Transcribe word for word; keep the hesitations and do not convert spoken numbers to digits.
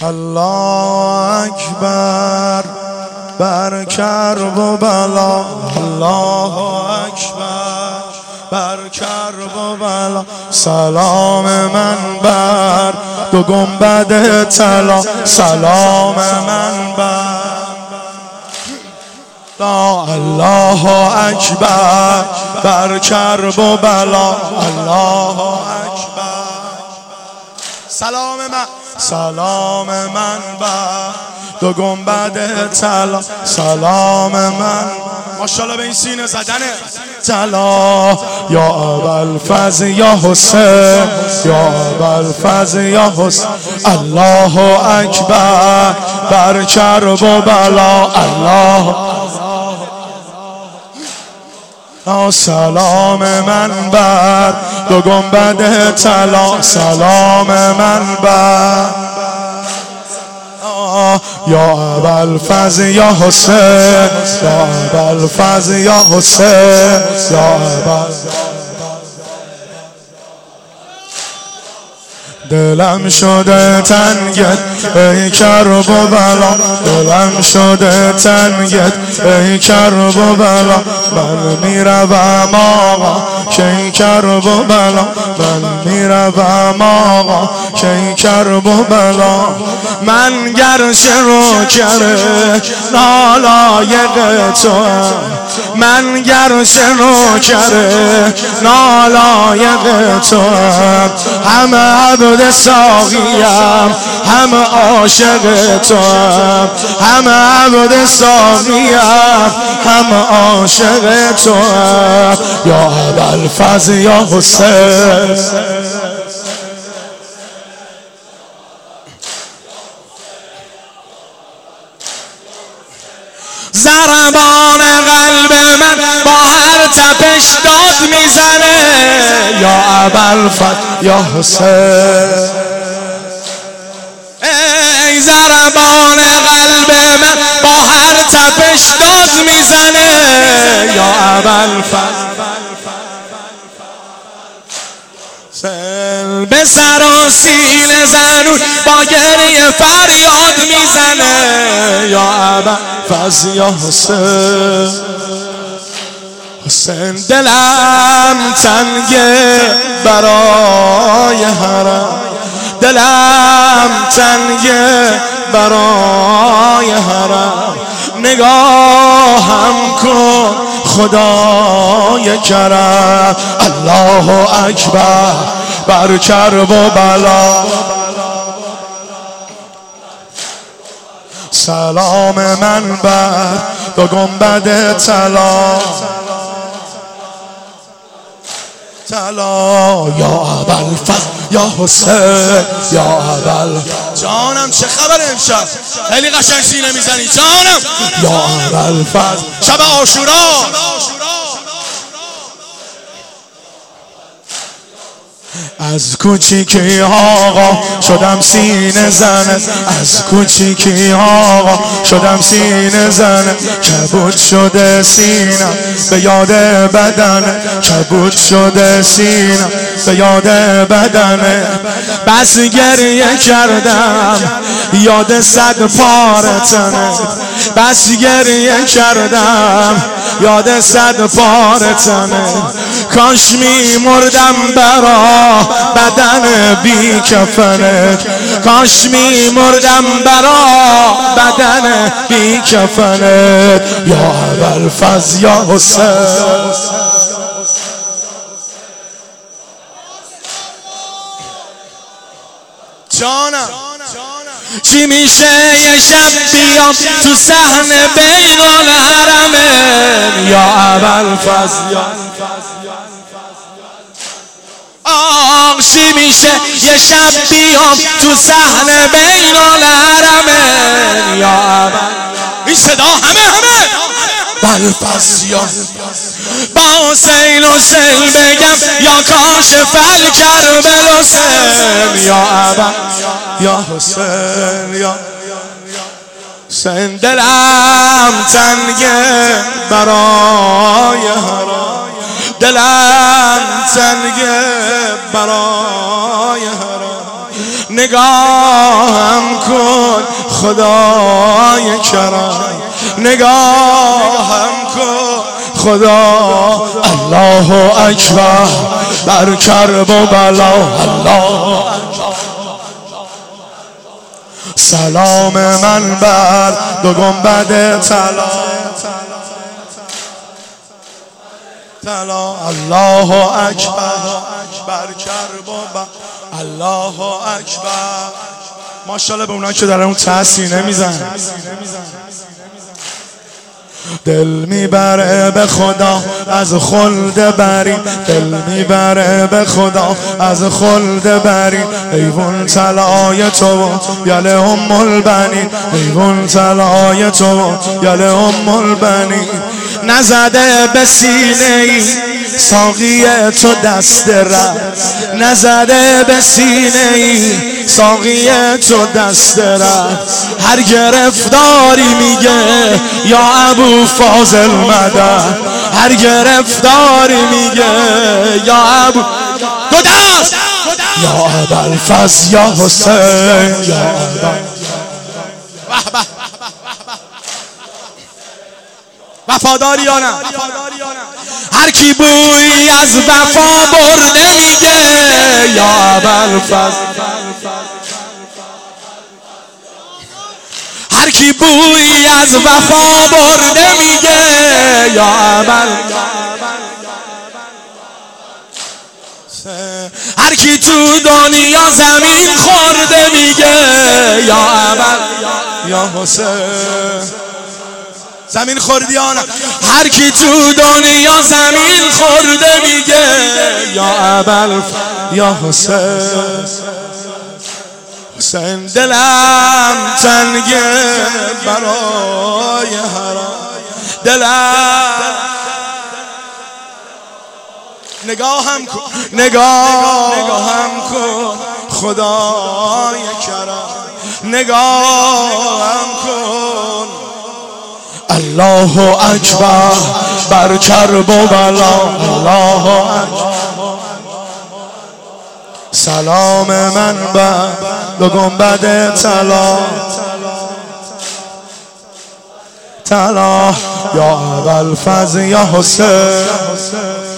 الله اکبر بر کرب و بلا، الله اکبر بر کرب و بلا. سلام من بر دو گنبد طلا، سلام من بر الله اکبر بر کرب و بلا، الله اکبر. سلام من سلام من بر دو گنبد طلا، سلام من ماشاءالله به این سینه زدنه طلا. یا ابوالفضل یا حسین، یا ابوالفضل یا حسین. الله اکبر بر کرب و بلا، الله. سلام من بر دو گنبد طلا، سلام من بر یا ابوالفضل یا حسین، یا ابوالفضل یا حسین، یا ابوالفضل. دلم شده تنگت ای کرب و بلا، دلم شده تنگت ای کرب و بلا. من میروم آقا که این کرب و بلا، من میروم آقا که این کرب و بلا. من گرچه رو کره نالایق توام، من گرچه رو کره نالایق توام. همه عبد ساقیم، همه عاشق توام، همه عبد ساقیم، همه عاشق توام. یا ابوالفضل یا حسین. ضربان قلب من با هر تپش داد میزنه. یا ابوالفضل یا حسین. ای ضربان قلب من با هر تپش داد میزنه. یا ابوالفضل به سر و سینه زنون با گریه فریاد میزنه. یا ابوالفضل یا حسین. حسین دلم تنگه برای حرم، دلم تنگه برای حرم. نگاهم کن خدای کرم. الله اکبر بر کرب و بلا. سلام من بر دو گنبد طلا، طلا. یا ابوالفضل یا حسین، یا ابوالفضل. جانم چه خبر امشب؟ خیلی قشنگ سینه میزنی جانم. یا ابوالفضل شب عاشورا. از کوچیکی آقا شدم سینه زنه، از کوچیکی آقا شدم سینه زنه. کبود شده سینم به یاد بدنه، کبود شده سینم به یاد بدنه. بس گریه کردم یاد صد پاره تنه، بس گریه کردم یاد صد پاره تنه. کاش می مردم برا بدن بی کفنت، کاش می مردم برا بدن بی کفنت. یا ابوالفضل یا حسین. جانم چی میشه یه شب بیام تو صحنه بین الحرمین. یا ابوالفضل یا آه چی میشه یه شب بیام تو صحنه بین الحرمین. یا ابوالفضل این صدا همه همه ابوالفضل یا با حسین حسین بگم یا کاشف الکرب حسین. یا ابوالفضل یا حسین، یا حسین. دلم تنگه برای حرام، دلم تنگه برای حرام. نگاهم کن خدای کرم نگاهم کن خدا. الله اکبر بر کرب و بلا. الله سلام من بر دو گنبد طلا طلا. الله اکبر بر کرب و بلا. الله اکبر. ماشاءالله به اونایی که در اون تحسین نمیزن. دل میبره به خدا از خلد بری، دل میبره به خدا از خلد بری. ایوون طلای تو یل ام البنین، ایوون طلای تو یل ام البنین. نزده به سینه ای ساقی تو دست رد، نزده به سینه ای ساقی تو دست رد. هر گرفتاری میگه یا ابو فاضل مدد، هر گرفتاری میگه یا ابو دو دست یا ابوالفضل یا حسین یا ابا. وفاداریانم هر کی بوی از وفا برده میگه یا ابوالفضل. هر کی بوی از وفا برده میگه یا ابوالفضل. هر کی تو دنیا زمین خورده میگه یا ابوالفضل یا حسین. زمین خوردیانم هر کی تو دنیا زمین خورده میگه یا ابوالفضل یا حسین. حسین دلم تنگه برای حرام، دلم نگاهم کن نگاهم کن خدای کرم نگاهم کن. الله اکبر بر کرب و بلا. الله اکبر سلام من بر دو گنبد طلا طلا. یا ابوالفضل یا حسین.